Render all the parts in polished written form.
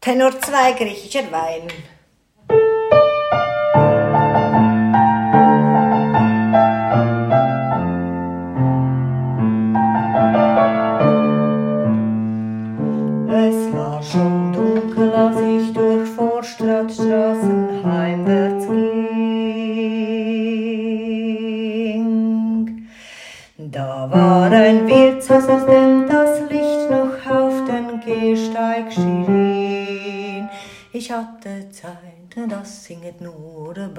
Tenor 2 griechischer Wein. Es war schon dunkel, als ich durch Vorstadtstraßen heimwärts ging. Da war ein Wirtshaus, aus dem das Licht noch auf den Gehsteig schien. Ich hatte Zeit, das singet nur der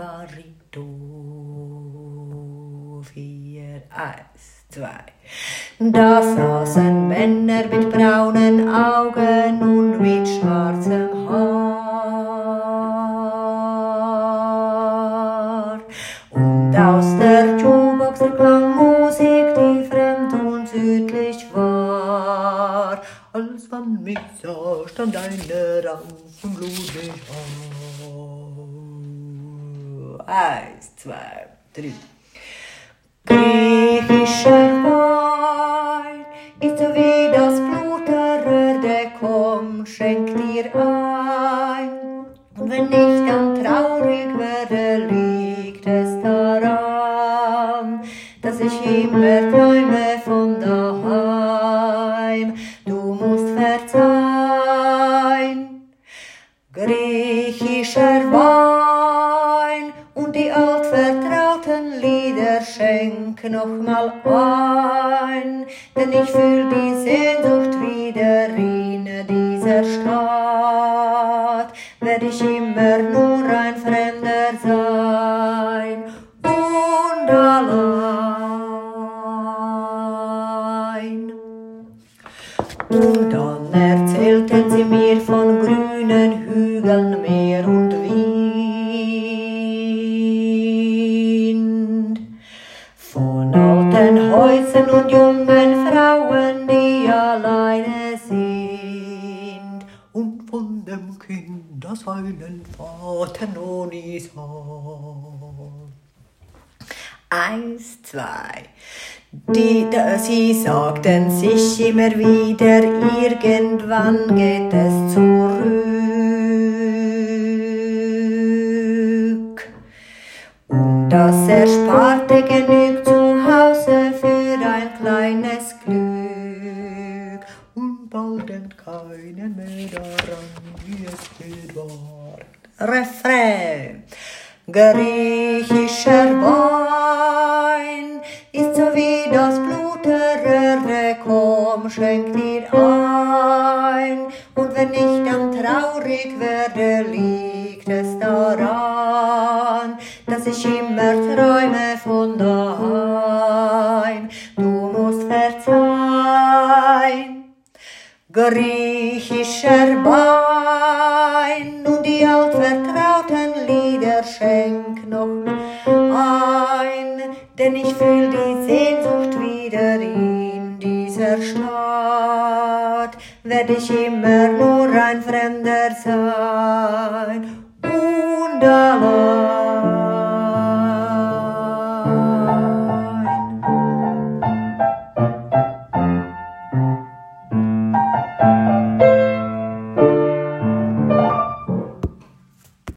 Bariton. 4, 1, 2. Da saßen Männer mit braunen Augen und mit schwarzem Haar. Und aus der Jukebox erklang Musik, die fremd und südlich war. Als man mich sah, stand einer auf und lud mich an. 1, 2, 3. Griechischer Wein ist so wie das Blut der Erde, komm, schenk dir ein. Und wenn ich dann traurig werde, liegt es daran, dass ich immer träume von daheim. Du musst verzeihen. Griechischer Wein und die altvertrauten Lieder schenk noch mal ein, denn ich fühl die Sehnsucht wieder in dieser Stadt. Werd ich immer nur ein Fremder sein und allein. Und dann erzählten sie mir von grünen Hügeln, Meer und Wind, von alten Häusern und jungen Frauen, die alleine sind, und von dem Kind, das seinen Vater noch nie sah. 1, 2. Sie sagten sich immer wieder, irgendwann geht es zurück. Und das ersparte genügt zu Hause für ein kleines Glück. Und bald denkt keiner mehr daran, wie es geht war. Refrain. Griechischer Wein ist so wie das Blut der Erde, komm, schenk dir ein. Und wenn ich dann traurig werde, liegt es daran, dass ich immer träume von daheim. Du musst verzeihen. Griechischer Wein und die altvertrauten Lieder schenk noch ein, denn ich fühl die Sehnsucht wieder in dieser Stadt. Werd ich immer nur ein Fremder sein